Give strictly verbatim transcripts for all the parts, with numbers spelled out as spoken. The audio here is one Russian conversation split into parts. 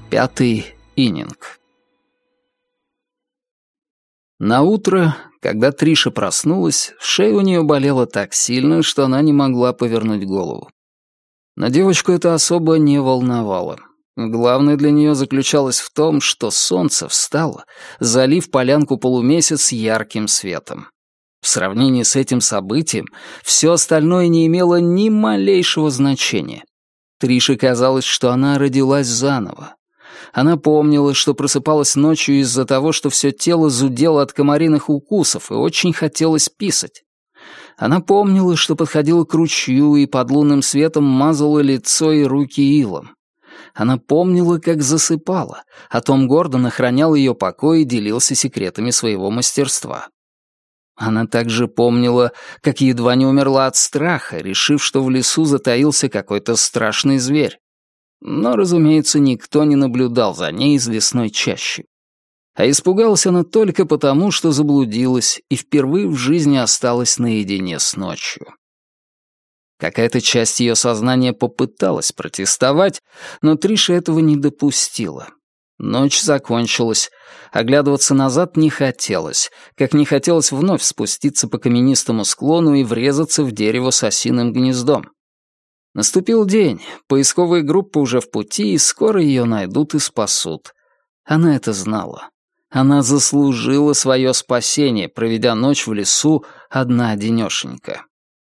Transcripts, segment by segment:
Пятый ининг. Наутро, когда Триша проснулась, шея у нее болела так сильно, что она не могла повернуть голову. Но девочку это особо не волновало. Главное для нее заключалось в том, что солнце встало, залив полянку полумесяц ярким светом. В сравнении с этим событием все остальное не имело ни малейшего значения. Трише казалось, что она родилась заново. Она помнила, что просыпалась ночью из-за того, что все тело зудело от комариных укусов и очень хотелось писать. Она помнила, что подходила к ручью и под лунным светом мазала лицо и руки илом. Она помнила, как засыпала, а Том Гордон охранял ее покой и делился секретами своего мастерства. Она также помнила, как едва не умерла от страха, решив, что в лесу затаился какой-то страшный зверь. Но, разумеется, никто не наблюдал за ней из лесной чащи. А испугалась она только потому, что заблудилась и впервые в жизни осталась наедине с ночью. Какая-то часть ее сознания попыталась протестовать, но Триша этого не допустила. Ночь закончилась. Оглядываться назад не хотелось, как не хотелось вновь спуститься по каменистому склону и врезаться в дерево с осиным гнездом. Наступил день, поисковые группы уже в пути, и скоро ее найдут и спасут. Она это знала. Она заслужила свое спасение, проведя ночь в лесу одна-одинешенька.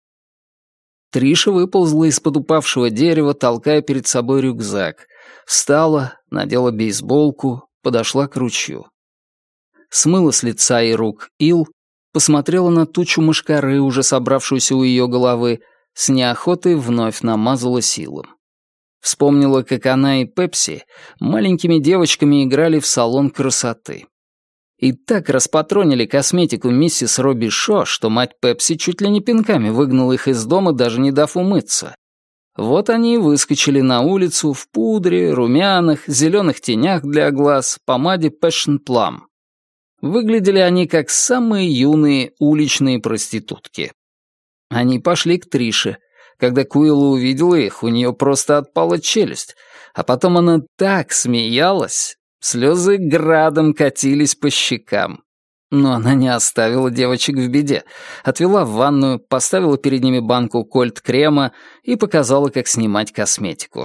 Триша выползла из-под упавшего дерева, толкая перед собой рюкзак. Встала, надела бейсболку, подошла к ручью. Смыла с лица и рук ил, посмотрела на тучу мошкары, уже собравшуюся у ее головы, с неохотой вновь намазала силом. Вспомнила, как она и Пепси маленькими девочками играли в салон красоты. И так распатронили косметику миссис Робби Шо, что мать Пепси чуть ли не пинками выгнала их из дома, даже не дав умыться. Вот они и выскочили на улицу в пудре, румянах, зеленых тенях для глаз, помаде Passion Plum. Выглядели они как самые юные уличные проститутки. Они пошли к Трише. Когда Куилла увидела их, у нее просто отпала челюсть. А потом она так смеялась, слезы градом катились по щекам. Но она не оставила девочек в беде. Отвела в ванную, поставила перед ними банку кольт-крема и показала, как снимать косметику.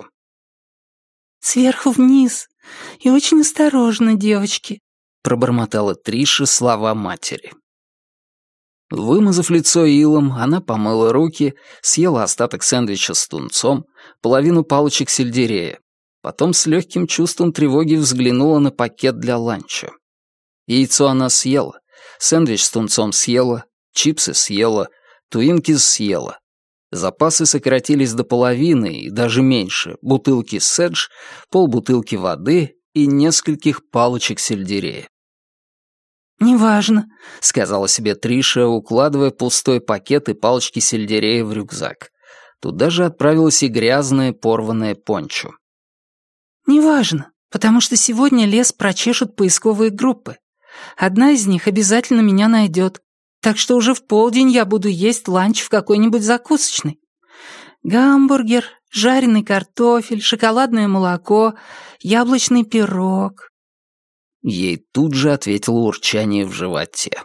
«Сверху вниз. И очень осторожно, девочки», — пробормотала Триша слова матери. Вымазав лицо илом, она помыла руки, съела остаток сэндвича с тунцом, половину палочек сельдерея. Потом с легким чувством тревоги взглянула на пакет для ланча. Яйцо она съела, сэндвич с тунцом съела, чипсы съела, твинкис съела. Запасы сократились до половины и даже меньше, бутылки седж, полбутылки воды и нескольких палочек сельдерея. «Неважно», — сказала себе Триша, укладывая пустой пакет и палочки сельдерея в рюкзак. Туда же отправилась и грязная порванная пончо. «Неважно, потому что сегодня лес прочешут поисковые группы. Одна из них обязательно меня найдет, так что уже в полдень я буду есть ланч в какой-нибудь закусочной. Гамбургер, жареный картофель, шоколадное молоко, яблочный пирог». Ей тут же ответило урчание в животе.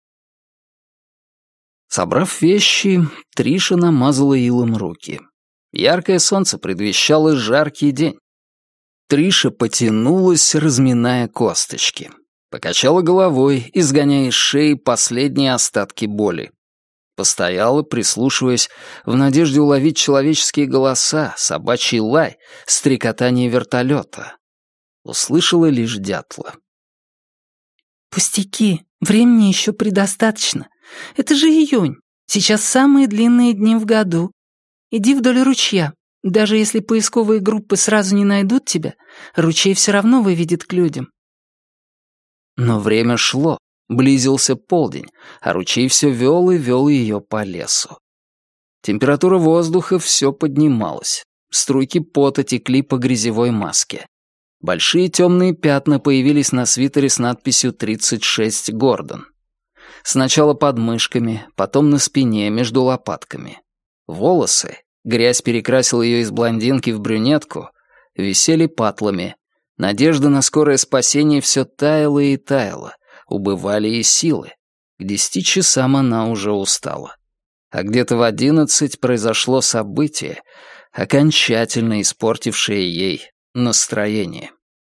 Собрав вещи, Триша намазала илом руки. Яркое солнце предвещало жаркий день. Триша потянулась, разминая косточки. Покачала головой, изгоняя из шеи последние остатки боли. Постояла, прислушиваясь, в надежде уловить человеческие голоса, собачий лай, стрекотание вертолета. Услышала лишь дятла. «Пустяки, времени еще предостаточно. Это же июнь. Сейчас самые длинные дни в году. Иди вдоль ручья. Даже если поисковые группы сразу не найдут тебя, ручей все равно выведет к людям». Но время шло, близился полдень, а ручей все вел и вел ее по лесу. Температура воздуха все поднималась. Струйки пота текли по грязевой маске. Большие темные пятна появились на свитере с надписью тридцать шесть Гордон. Сначала под мышками, потом на спине, между лопатками. Волосы, грязь перекрасила ее из блондинки в брюнетку, висели патлами. Надежда на скорое спасение все таяла и таяла, убывали и силы. К десяти часам она уже устала. А где-то в одиннадцать произошло событие, окончательно испортившее ей настроение.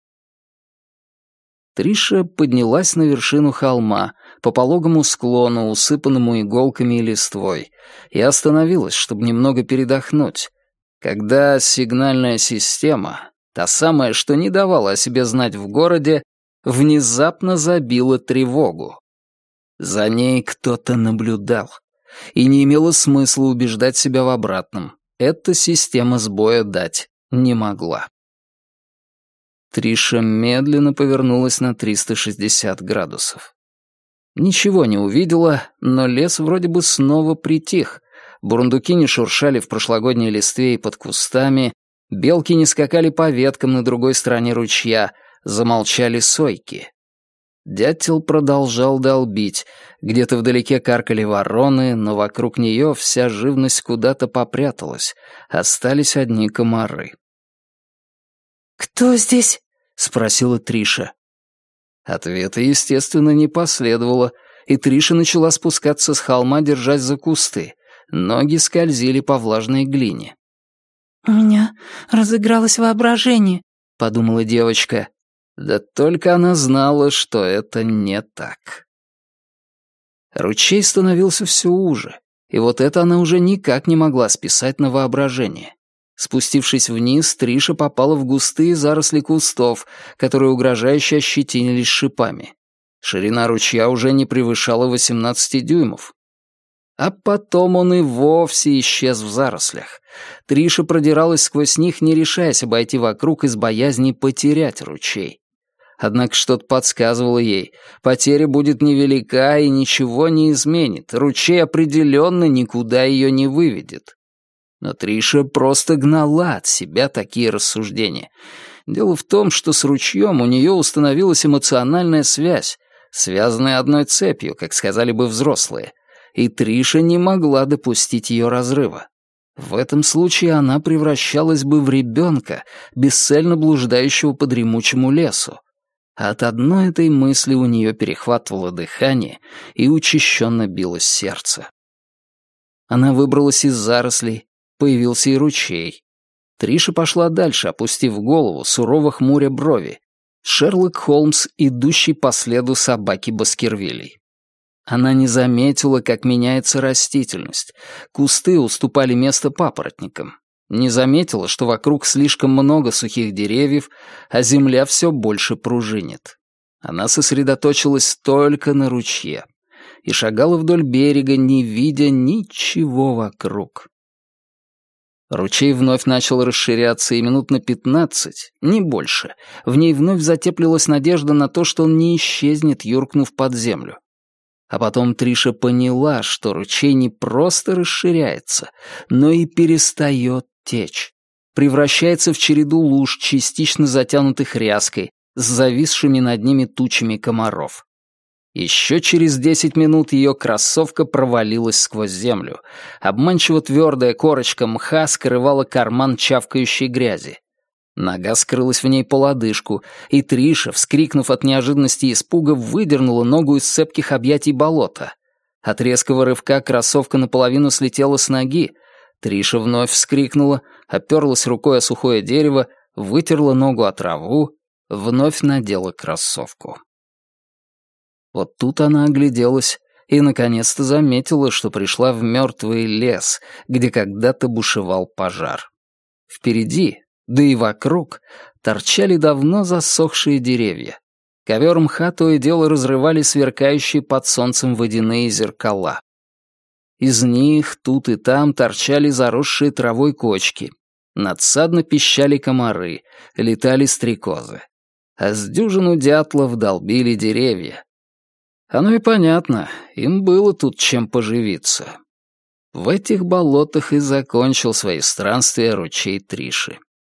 Триша поднялась на вершину холма, по пологому склону, усыпанному иголками и листвой, и остановилась, чтобы немного передохнуть, когда сигнальная система, та самая, что не давала о себе знать в городе, внезапно забила тревогу. За ней кто-то наблюдал, и не имело смысла убеждать себя в обратном. Эта система сбоя дать не могла. Триша медленно повернулась на триста шестьдесят градусов. Ничего не увидела, но лес вроде бы снова притих. Бурундуки не шуршали в прошлогодней листве и под кустами, белки не скакали по веткам на другой стороне ручья, замолчали сойки. Дятел продолжал долбить, где-то вдалеке каркали вороны, но вокруг нее вся живность куда-то попряталась, остались одни комары. «Кто здесь?» — спросила Триша. Ответа, естественно, не последовало, и Триша начала спускаться с холма, держась за кусты. Ноги скользили по влажной глине. «У меня разыгралось воображение», — подумала девочка. Да только она знала, что это не так. Ручей становился все уже, и вот это она уже никак не могла списать на воображение. Спустившись вниз, Триша попала в густые заросли кустов, которые угрожающе ощетинились шипами. Ширина ручья уже не превышала восемнадцати дюймов. А потом он и вовсе исчез в зарослях. Триша продиралась сквозь них, не решаясь обойти вокруг из боязни потерять ручей. Однако что-то подсказывало ей, потеря будет невелика и ничего не изменит, ручей определенно никуда ее не выведет. Но Триша просто гнала от себя такие рассуждения. Дело в том, что с ручьем у нее установилась эмоциональная связь, связанная одной цепью, как сказали бы взрослые, и Триша не могла допустить ее разрыва. В этом случае она превращалась бы в ребенка, бесцельно блуждающего по дремучему лесу. А от одной этой мысли у нее перехватывало дыхание и учащенно билось сердце. Она выбралась из зарослей, появился и ручей. Триша пошла дальше, опустив голову, сурово хмуря брови. Шерлок Холмс, идущий по следу собаки Баскервилей. Она не заметила, как меняется растительность. Кусты уступали место папоротникам. Не заметила, что вокруг слишком много сухих деревьев, а земля все больше пружинит. Она сосредоточилась только на ручье и шагала вдоль берега, не видя ничего вокруг. Ручей вновь начал расширяться, и минут на пятнадцать, не больше, в ней вновь затеплилась надежда на то, что он не исчезнет, юркнув под землю. А потом Триша поняла, что ручей не просто расширяется, но и перестает течь, превращается в череду луж, частично затянутых ряской, с зависшими над ними тучами комаров. Еще через десять минут ее кроссовка провалилась сквозь землю. Обманчиво твердая корочка мха скрывала карман чавкающей грязи. Нога скрылась в ней по лодыжку, и Триша, вскрикнув от неожиданности и испуга, выдернула ногу из цепких объятий болота. От резкого рывка кроссовка наполовину слетела с ноги. Триша вновь вскрикнула, оперлась рукой о сухое дерево, вытерла ногу о траву, вновь надела кроссовку. Вот тут она огляделась и наконец-то заметила, что пришла в мертвый лес, где когда-то бушевал пожар. Впереди, да и вокруг, торчали давно засохшие деревья. Ковер мха то и дело разрывали сверкающие под солнцем водяные зеркала. Из них тут и там торчали заросшие травой кочки. Надсадно пищали комары, летали стрекозы. А с дюжину дятлов долбили деревья. Оно и понятно, им было тут чем поживиться. В этих болотах и закончил свои странствия ручей Триши.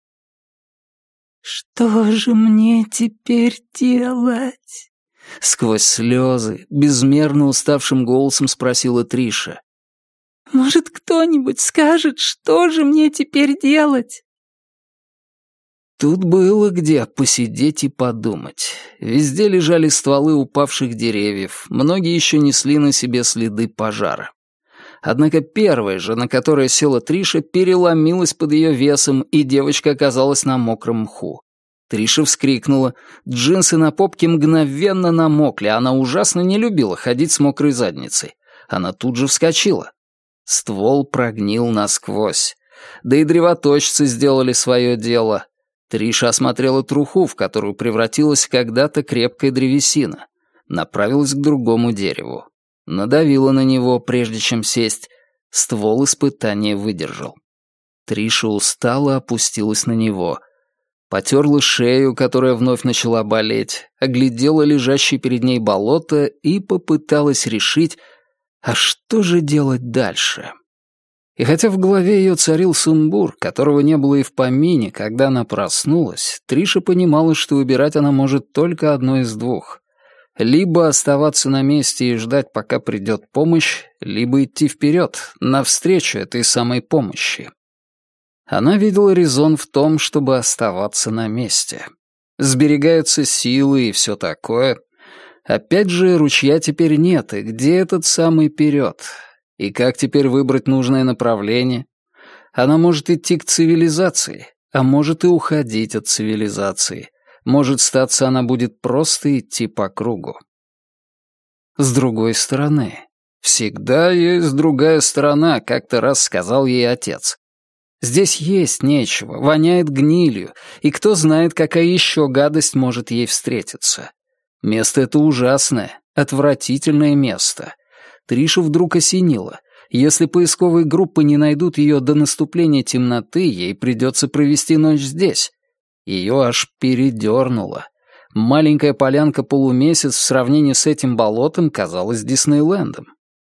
«Что же мне теперь делать?» Сквозь слезы, безмерно уставшим голосом спросила Триша. «Может, кто-нибудь скажет, что же мне теперь делать?» Тут было где посидеть и подумать. Везде лежали стволы упавших деревьев, многие еще несли на себе следы пожара. Однако первая же, на которое села Триша, переломилась под ее весом, и девочка оказалась на мокром мху. Триша вскрикнула. Джинсы на попке мгновенно намокли, она ужасно не любила ходить с мокрой задницей. Она тут же вскочила. Ствол прогнил насквозь. Да и древоточцы сделали свое дело. Триша осмотрела труху, в которую превратилась когда-то крепкая древесина. Направилась к другому дереву. Надавила на него, прежде чем сесть. Ствол испытания выдержал. Триша устало опустилась на него. Потерла шею, которая вновь начала болеть, оглядела лежащее перед ней болото и попыталась решить, а что же делать дальше? И хотя в голове ее царил сумбур, которого не было и в помине, когда она проснулась, Триша понимала, что выбирать она может только одно из двух. Либо оставаться на месте и ждать, пока придет помощь, либо идти вперед, навстречу этой самой помощи. Она видела резон в том, чтобы оставаться на месте. Сберегаются силы и все такое. Опять же, ручья теперь нет, и где этот самый вперед? И как теперь выбрать нужное направление? Она может идти к цивилизации, а может и уходить от цивилизации. Может, статься она будет просто идти по кругу. С другой стороны, всегда есть другая сторона, как-то раз сказал ей отец. Здесь есть нечего, воняет гнилью, и кто знает, какая еще гадость может ей встретиться. Место это ужасное, отвратительное место. Тришу вдруг осенило. Если поисковые группы не найдут ее до наступления темноты, ей придется провести ночь здесь. Ее аж передернуло. Маленькая полянка-полумесяц в сравнении с этим болотом казалась Диснейлендом.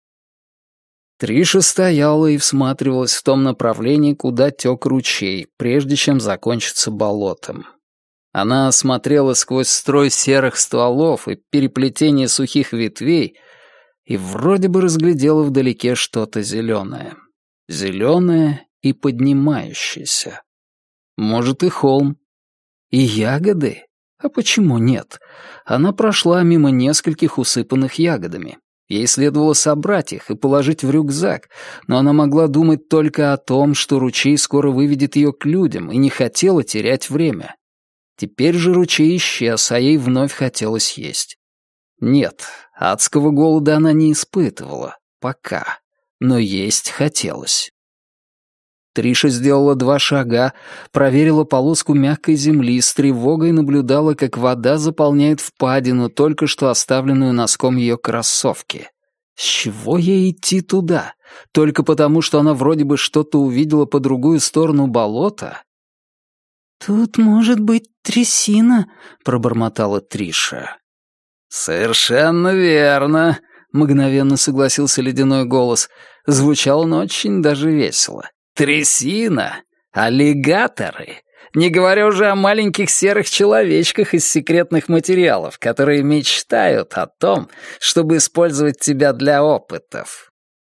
Триша стояла и всматривалась в том направлении, куда тек ручей, прежде чем закончиться болотом. Она смотрела сквозь строй серых стволов и переплетение сухих ветвей и вроде бы разглядела вдалеке что-то зеленое. Зеленое и поднимающееся. Может, и холм. И ягоды? А почему нет? Она прошла мимо нескольких усыпанных ягодами. Ей следовало собрать их и положить в рюкзак, но она могла думать только о том, что ручей скоро выведет ее к людям, и не хотела терять время. Теперь же ручей исчез, а ей вновь хотелось есть. Нет, адского голода она не испытывала. Пока. Но есть хотелось. Триша сделала два шага, проверила полоску мягкой земли, с тревогой наблюдала, как вода заполняет впадину, только что оставленную носком ее кроссовки. С чего ей идти туда? Только потому, что она вроде бы что-то увидела по другую сторону болота? «Тут может быть трясина», — пробормотала Триша. «Совершенно верно», — мгновенно согласился ледяной голос. Звучал он очень даже весело. «Трясина! Аллигаторы! Не говоря уже о маленьких серых человечках из секретных материалов, которые мечтают о том, чтобы использовать тебя для опытов».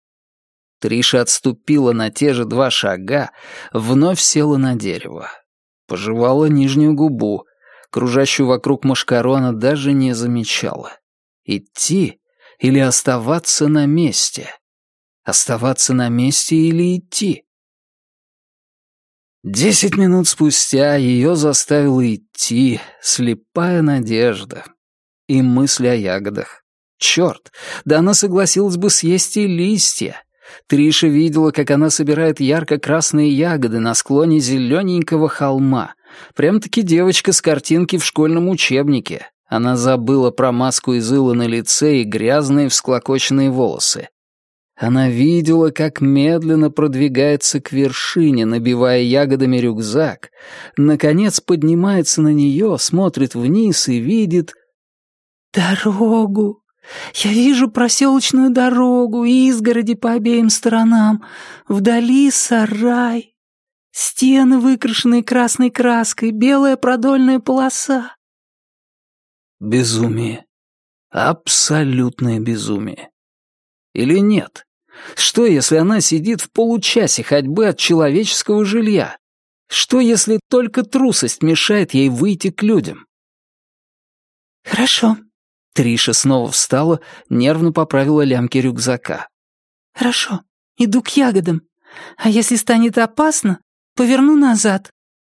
Триша отступила на те же два шага, вновь села на дерево. Пожевала нижнюю губу. Кружащую вокруг мошкару она даже не замечала. Идти или оставаться на месте? Оставаться на месте или идти? Десять минут спустя ее заставила идти слепая надежда и мысли о ягодах. Черт, да она согласилась бы съесть и листья. Триша видела, как она собирает ярко-красные ягоды на склоне зелененького холма. Прям-таки девочка с картинки в школьном учебнике. Она забыла про маску из ила на лице и грязные всклокоченные волосы. Она видела, как медленно продвигается к вершине, набивая ягодами рюкзак. Наконец поднимается на нее, смотрит вниз и видит... «Дорогу! Я вижу проселочную дорогу, изгороди по обеим сторонам. Вдали сарай. Стены, выкрашенные красной краской, белая продольная полоса». Безумие. Абсолютное безумие. Или нет? Что, если она сидит в получасе ходьбы от человеческого жилья? Что, если только трусость мешает ей выйти к людям? «Хорошо». Триша снова встала, нервно поправила лямки рюкзака. «Хорошо, иду к ягодам. А если станет опасно, поверну назад».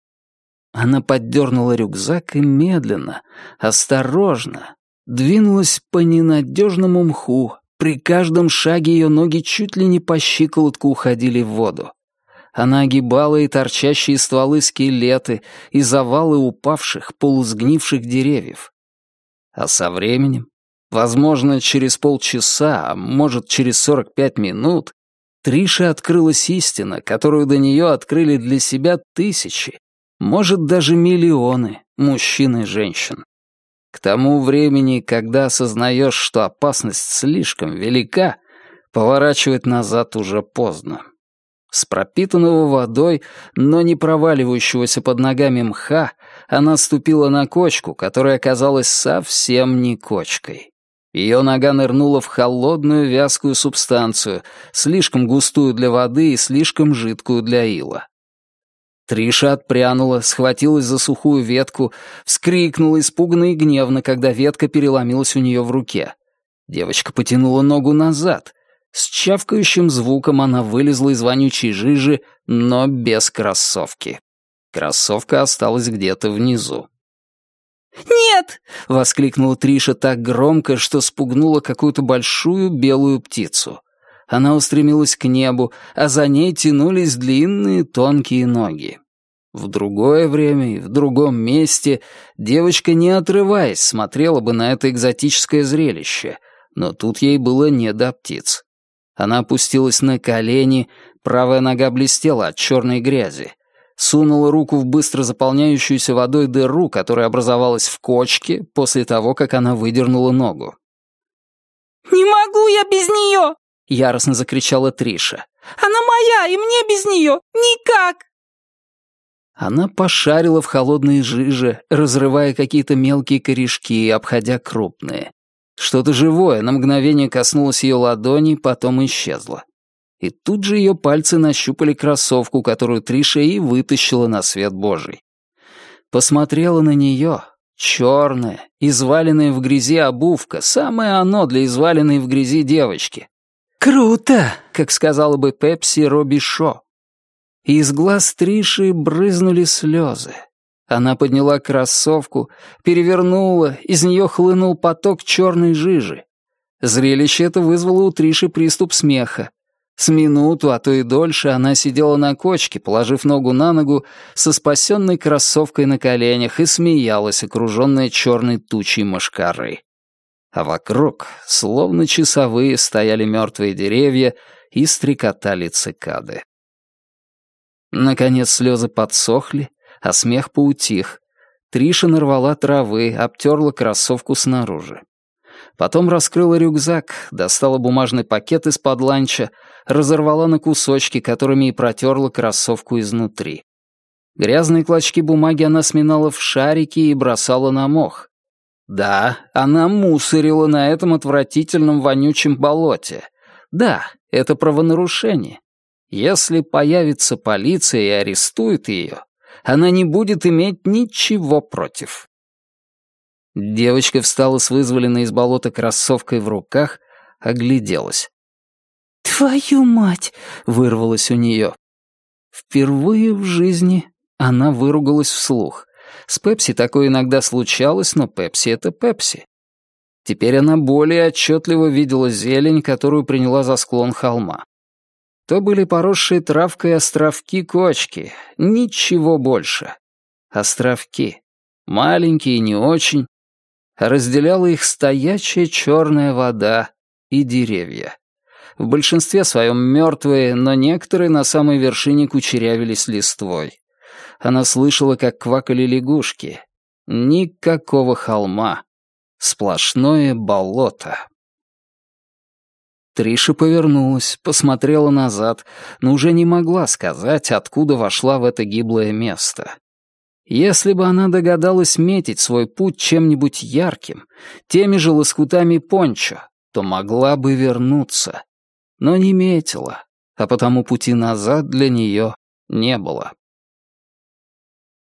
Она поддернула рюкзак и медленно, осторожно двинулась по ненадежному мху. При каждом шаге ее ноги чуть ли не по щиколотку уходили в воду. Она огибала и торчащие стволы скелеты, и завалы упавших, полусгнивших деревьев. А со временем, возможно, через полчаса, а может, через сорок пять минут, Трише открылась истина, которую до нее открыли для себя тысячи, может, даже миллионы мужчин и женщин. К тому времени, когда осознаешь, что опасность слишком велика, поворачивать назад уже поздно. С пропитанного водой, но не проваливающегося под ногами мха, она ступила на кочку, которая оказалась совсем не кочкой. Ее нога нырнула в холодную вязкую субстанцию, слишком густую для воды и слишком жидкую для ила. Триша отпрянула, схватилась за сухую ветку, вскрикнула испуганно и гневно, когда ветка переломилась у нее в руке. Девочка потянула ногу назад. С чавкающим звуком она вылезла из вонючей жижи, но без кроссовки. Кроссовка осталась где-то внизу. «Нет!» — воскликнула Триша так громко, что спугнула какую-то большую белую птицу. Она устремилась к небу, а за ней тянулись длинные тонкие ноги. В другое время и в другом месте девочка, не отрываясь, смотрела бы на это экзотическое зрелище, но тут ей было не до птиц. Она опустилась на колени, правая нога блестела от черной грязи, сунула руку в быстро заполняющуюся водой дыру, которая образовалась в кочке после того, как она выдернула ногу. «Не могу я без нее!» — яростно закричала Триша. «Она моя, и мне без нее никак!» Она пошарила в холодной жиже, разрывая какие-то мелкие корешки и обходя крупные. Что-то живое на мгновение коснулось ее ладони, потом исчезло. И тут же ее пальцы нащупали кроссовку, которую Триша и вытащила на свет Божий. Посмотрела на нее. Черная, изваленная в грязи обувка, самое оно для изваленной в грязи девочки. «Круто!» — как сказала бы Пепси Робби Шо. И из глаз Триши брызнули слезы. Она подняла кроссовку, перевернула, из нее хлынул поток черной жижи. Зрелище это вызвало у Триши приступ смеха. С минуту, а то и дольше, она сидела на кочке, положив ногу на ногу, со спасенной кроссовкой на коленях и смеялась, окруженная черной тучей мошкары. А вокруг, словно часовые, стояли мертвые деревья и стрекотали цикады. Наконец слезы подсохли, а смех поутих. Триша нарвала травы, обтерла кроссовку снаружи. Потом раскрыла рюкзак, достала бумажный пакет из-под ланча, разорвала на кусочки, которыми и протерла кроссовку изнутри. Грязные клочки бумаги она сминала в шарики и бросала на мох. Да, она мусорила на этом отвратительном вонючем болоте. Да, это правонарушение. Если появится полиция и арестует ее, она не будет иметь ничего против. Девочка встала с вызволенной из болота кроссовкой в руках, огляделась. «Твою мать!» — вырвалось у нее. Впервые в жизни она выругалась вслух. С Пепси такое иногда случалось, но Пепси — это Пепси. Теперь она более отчетливо видела зелень, которую приняла за склон холма. То были поросшие травкой островки-кочки, ничего больше. Островки. Маленькие и не очень. Разделяла их стоячая черная вода и деревья. В большинстве своем мертвые, но некоторые на самой вершине кучерявились листвой. Она слышала, как квакали лягушки. Никакого холма. Сплошное болото. Триша повернулась, посмотрела назад, но уже не могла сказать, откуда вошла в это гиблое место. Если бы она догадалась метить свой путь чем-нибудь ярким, теми же лоскутами пончо, то могла бы вернуться. Но не метила, а потому пути назад для нее не было.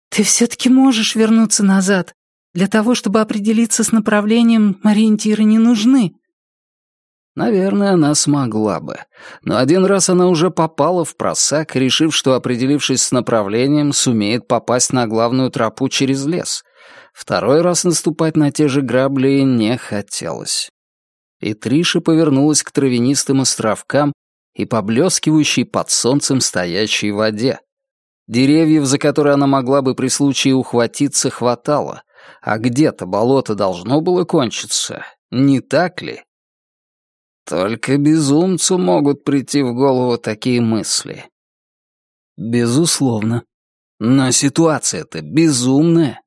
«Ты все-таки можешь вернуться назад. Для того, чтобы определиться с направлением, ориентиры не нужны». Наверное, она смогла бы. Но один раз она уже попала в просак, решив, что, определившись с направлением, сумеет попасть на главную тропу через лес. Второй раз наступать на те же грабли не хотелось. И Триша повернулась к травянистым островкам и поблескивающей под солнцем стоячей воде. Деревьев, за которые она могла бы при случае ухватиться, хватало, а где-то болото должно было кончиться, не так ли? Только безумцу могут прийти в голову такие мысли. Безусловно. Но ситуация-то безумная.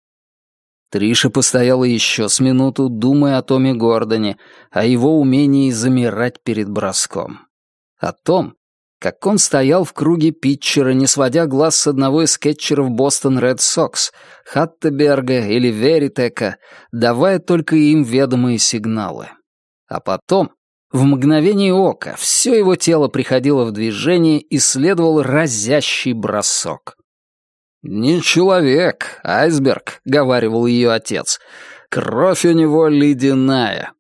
Триша постояла еще с минуту, думая о Томе Гордоне, о его умении замирать перед броском. О том, как он стоял в круге питчера, не сводя глаз с одного из кетчеров Бостон Ред Сокс, Хаттеберга или Веритека, давая только им ведомые сигналы. А потом, в мгновение ока, все его тело приходило в движение и следовал разящий бросок. «Не человек, айсберг», — говаривал ее отец. «Кровь у него ледяная».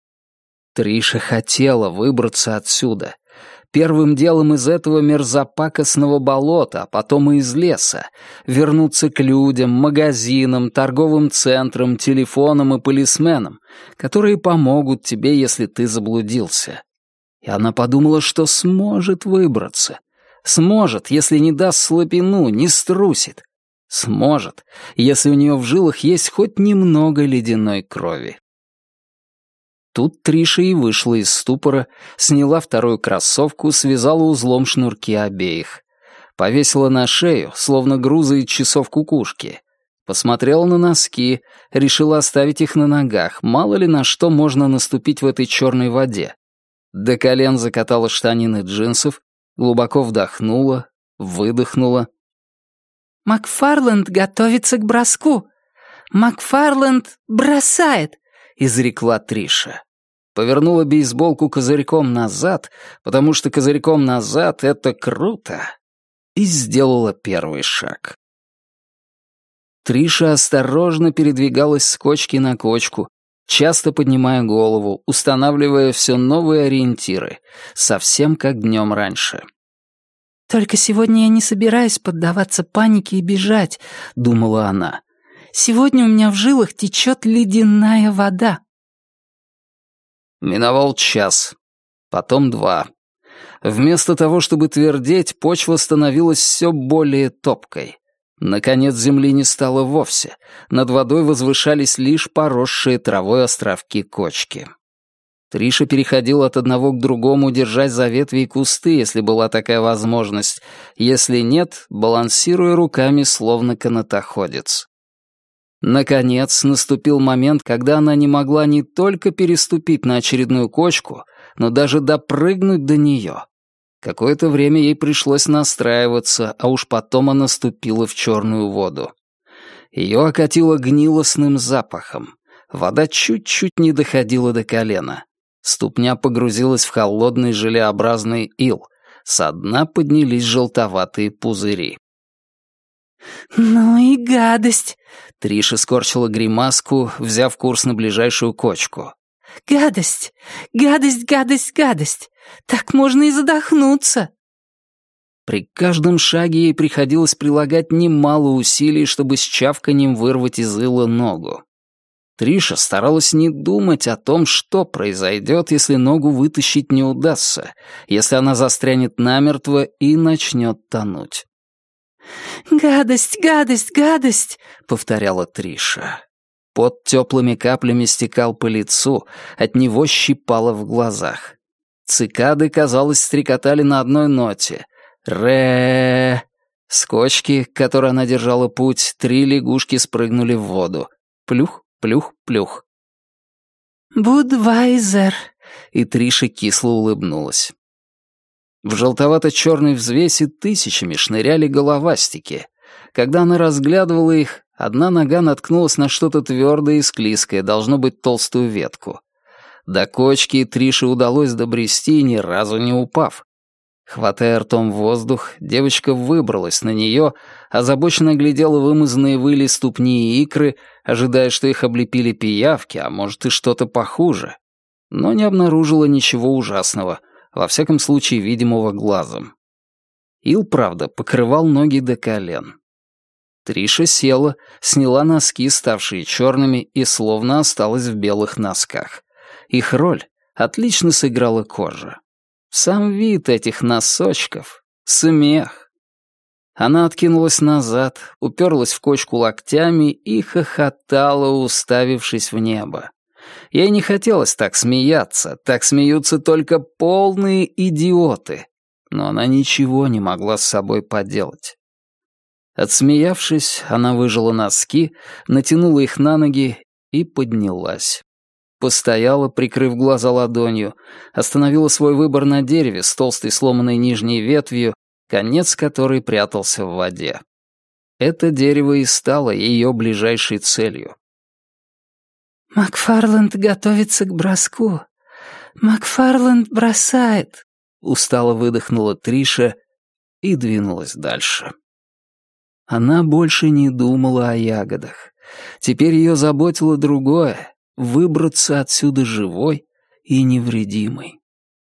Триша хотела выбраться отсюда. Первым делом из этого мерзопакостного болота, а потом и из леса. Вернуться к людям, магазинам, торговым центрам, телефонам и полисменам, которые помогут тебе, если ты заблудился. И она подумала, что сможет выбраться. Сможет, если не даст слабину, не струсит. Сможет, если у нее в жилах есть хоть немного ледяной крови. Тут Триша и вышла из ступора, сняла вторую кроссовку, связала узлом шнурки обеих. Повесила на шею, словно груза из часов кукушки. Посмотрела на носки, решила оставить их на ногах, мало ли на что можно наступить в этой черной воде. До колен закатала штанины джинсов, глубоко вдохнула, выдохнула. «Макфарланд готовится к броску! Макфарланд бросает!» — изрекла Триша. Повернула бейсболку козырьком назад, потому что козырьком назад — это круто, и сделала первый шаг. Триша осторожно передвигалась с кочки на кочку, часто поднимая голову, устанавливая все новые ориентиры, совсем как днем раньше. «Только сегодня я не собираюсь поддаваться панике и бежать», — думала она. «Сегодня у меня в жилах течет ледяная вода». Миновал час, потом два. Вместо того, чтобы твердеть, почва становилась все более топкой. Наконец земли не стало вовсе. Над водой возвышались лишь поросшие травой островки кочки. Триша переходила от одного к другому, держась за ветви и кусты, если была такая возможность. Если нет, балансируя руками, словно канатоходец. Наконец, наступил момент, когда она не могла не только переступить на очередную кочку, но даже допрыгнуть до нее. Какое-то время ей пришлось настраиваться, а уж потом она ступила в черную воду. Ее окатило гнилостным запахом. Вода чуть-чуть не доходила до колена. Ступня погрузилась в холодный желеобразный ил. Со дна поднялись желтоватые пузыри. «Ну и гадость!» — Триша скорчила гримаску, взяв курс на ближайшую кочку. «Гадость! Гадость, гадость, гадость! Так можно и задохнуться!» При каждом шаге ей приходилось прилагать немало усилий, чтобы с чавканьем вырвать из ила ногу. Триша старалась не думать о том, что произойдет, если ногу вытащить не удастся, если она застрянет намертво и начнет тонуть. «Гадость, гадость, гадость!» — повторяла Триша. Пот теплыми каплями стекал по лицу, от него щипало в глазах. Цикады, казалось, стрекотали на одной ноте. Ре. С кочки, к которой она держала путь, три лягушки спрыгнули в воду. Плюх, плюх, плюх. «Будвайзер!» — и Триша кисло улыбнулась. В желтовато-черной взвеси тысячами шныряли головастики. Когда она разглядывала их, одна нога наткнулась на что-то твердое и склизкое, должно быть толстую ветку. До кочки Трише удалось добрести, ни разу не упав. Хватая ртом воздух, девочка выбралась на нее, озабоченно глядела вымазанные выли ступни и икры, ожидая, что их облепили пиявки, а может и что-то похуже. Но не обнаружила ничего ужасного, во всяком случае видимого глазом. Ил, правда, покрывал ноги до колен. Триша села, сняла носки, ставшие черными, и словно осталась в белых носках. Их роль отлично сыграла кожа. Сам вид этих носочков — смех. Она откинулась назад, уперлась в кочку локтями и хохотала, уставившись в небо. Ей не хотелось так смеяться, так смеются только полные идиоты. Но она ничего не могла с собой поделать. Отсмеявшись, она выжала носки, натянула их на ноги и поднялась. Постояла, прикрыв глаза ладонью, остановила свой выбор на дереве с толстой сломанной нижней ветвью, конец которой прятался в воде. Это дерево и стало ее ближайшей целью. «Макфарланд готовится к броску. Макфарланд бросает», — устало выдохнула Триша и двинулась дальше. Она больше не думала о ягодах. Теперь ее заботило другое — выбраться отсюда живой и невредимой.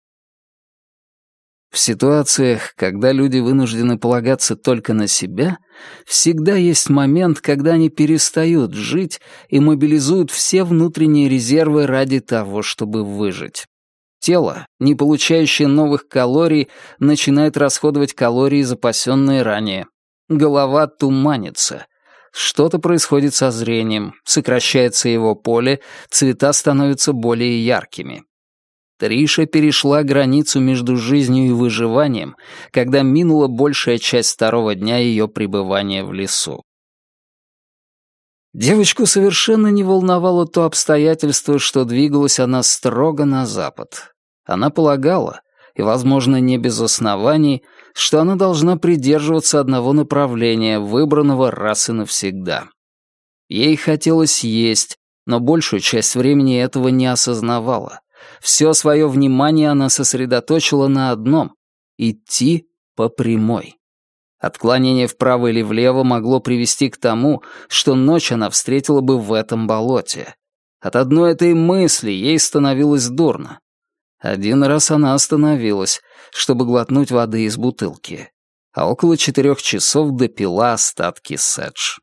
В ситуациях, когда люди вынуждены полагаться только на себя, всегда есть момент, когда они перестают жить и мобилизуют все внутренние резервы ради того, чтобы выжить. Тело, не получающее новых калорий, начинает расходовать калории, запасенные ранее. Голова туманится. Что-то происходит со зрением, сокращается его поле, цвета становятся более яркими. Триша перешла границу между жизнью и выживанием, когда минула большая часть второго дня ее пребывания в лесу. Девочку совершенно не волновало то обстоятельство, что двигалась она строго на запад. Она полагала, и, возможно, не без оснований, что она должна придерживаться одного направления, выбранного раз и навсегда. Ей хотелось есть, но большую часть времени этого не осознавала. Все свое внимание она сосредоточила на одном — идти по прямой. Отклонение вправо или влево могло привести к тому, что ночь она встретила бы в этом болоте. От одной этой мысли ей становилось дурно. Один раз она остановилась, чтобы глотнуть воды из бутылки, а около четырех часов допила остатки седж.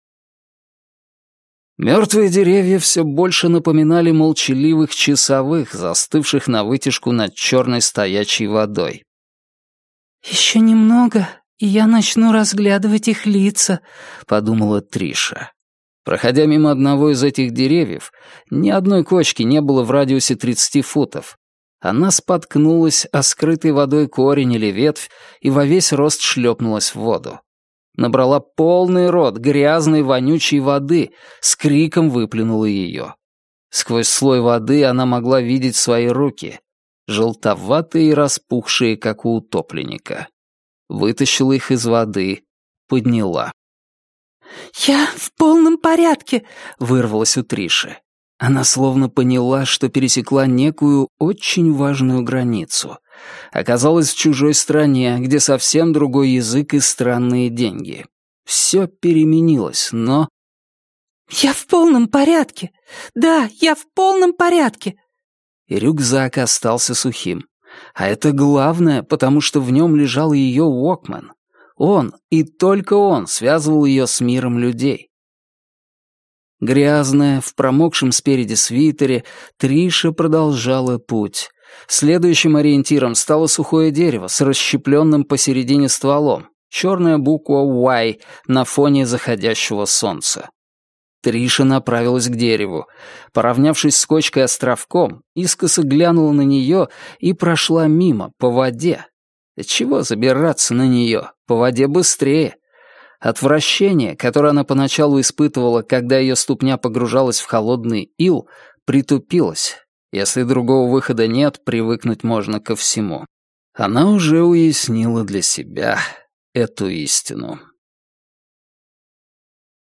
Мертвые деревья все больше напоминали молчаливых часовых, застывших на вытяжку над черной стоячей водой. «Еще немного, и я начну разглядывать их лица», — подумала Триша. Проходя мимо одного из этих деревьев, ни одной кочки не было в радиусе тридцати футов. Она споткнулась о скрытый водой корень или ветвь и во весь рост шлепнулась в воду. Набрала полный рот грязной, вонючей воды, с криком выплюнула ее. Сквозь слой воды она могла видеть свои руки, желтоватые и распухшие, как у утопленника. Вытащила их из воды, подняла. «Я в полном порядке», — вырвалась у Триши. Она словно поняла, что пересекла некую очень важную границу. Оказалась в чужой стране, где совсем другой язык и странные деньги. Все переменилось, но... «Я в полном порядке! Да, я в полном порядке!» И рюкзак остался сухим. А это главное, потому что в нем лежал ее Уокмен. Он, и только он, связывал ее с миром людей. Грязная, в промокшем спереди свитере, Триша продолжала путь. Следующим ориентиром стало сухое дерево с расщепленным посередине стволом, черная буква «Y» на фоне заходящего солнца. Триша направилась к дереву. Поравнявшись с кочкой островком, искоса глянула на нее и прошла мимо, по воде. Да чего забираться на нее? По воде быстрее. Отвращение, которое она поначалу испытывала, когда ее ступня погружалась в холодный ил, притупилось. Если другого выхода нет, привыкнуть можно ко всему. Она уже уяснила для себя эту истину.